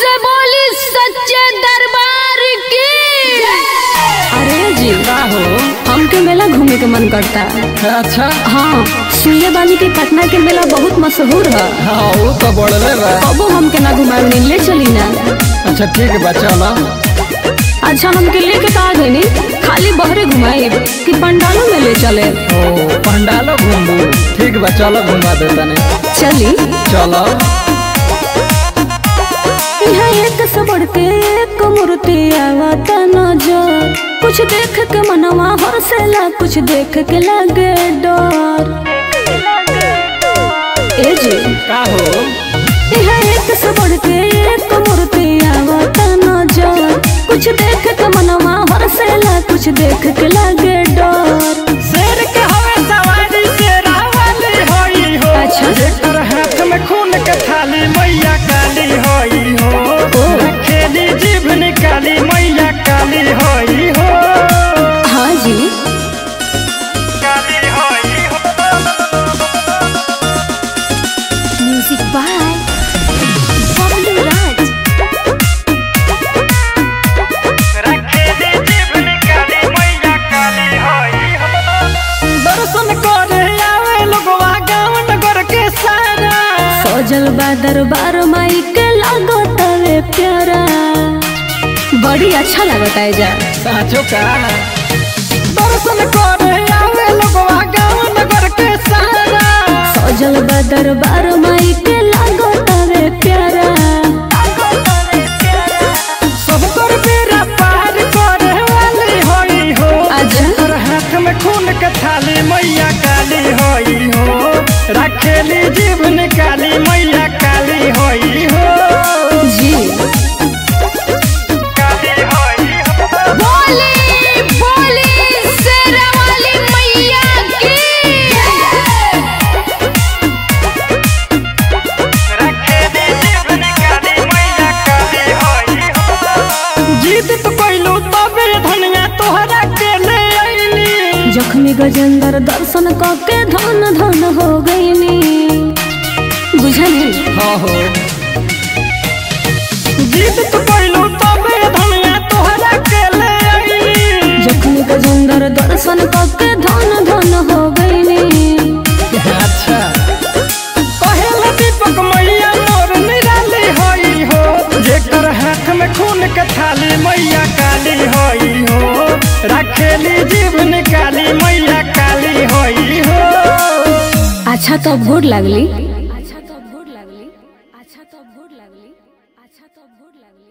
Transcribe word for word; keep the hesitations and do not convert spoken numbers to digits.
से बोली सच्चे दरबार की। अरे जी हो हमके मेला घूमे के मन करता। अच्छा हाँ सुनले बानी की पटना के मेला बहुत मशहूर है। हाँ वो तो बढ़ले बा। कबो हमके ना घुमावे ले चली ना। अच्छा ठीक है बच्चा ला। अच्छा हमके लेके का देनी खाली बहरे घुमाई कि पंडालों में ले चले। ओ पंडालो घूमबू ठीक बा चलो घुमा देता नहीं। चली चलो यहाँ एक से बढ़ के एक मूर्ति आवता नजर। कुछ देख के मनवा हर्षेला कुछ देख के लगे डर। ए जी का हो यहाँ एक से बढ़ के एक मूर्ति आवता नजर। कुछ देख के मनवा हर्षेला कुछ देख के लगे डर। शेर के हवे सवारी शेरा वाली होई हो। अच्छा जेकर हाथ में खून के थाली मैया काली होई हो। खेली जीभ निकाली मैया काली होई हो। हाँ जी काली होई हो। Music by Bablu Raj. खेली जीभ निकाली मैया काली होई हो। दर्शन करे आवे लोगवा गाँव नगर के सारा। सजल बा दरबार माई के लागो तवे प्यारा। बड़ी अच्छा लगता है जा साचो का दर्शन करे आवे लोगवा गाँव नगर के सारा। सजल बा दरबार माई के लागो तवे प्यारा। सब कर बेरा पार करे वाली होई हो। अच्छा और हाथ में खून के थाली मैया काली होई हो। रखेली जीभ निकाली मैया काली होई हो। जी काली होई हो। बोली बोली शेरा वाली मैया की। रखेली जीभ निकाली मैया काली होई हो। जीत तो कोइलू तबे धनिया तोहरा के ले आईनी। जख्मी गजेंद्र दर्शन करके धन धन हो गईनी। बुझनी हाँ हो जीत तो कोइलू तबे धनिया तोहरा के ले आईनी। जख्मी गजेंद्र दर्शन करके धन धन हो गईनी। अच्छा पहला दीपक मैया मोर निराली होई हो। जेकर हाथ में खून के थाली मैया काली होई हो। रखेली जीभ निकाली मैया काली होई हो। अच्छा तो गोड़ लागली।